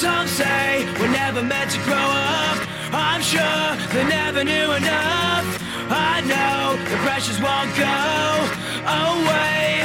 Some say we're never meant to grow up. I'm sure they never knew enough. I know the pressures won't go away.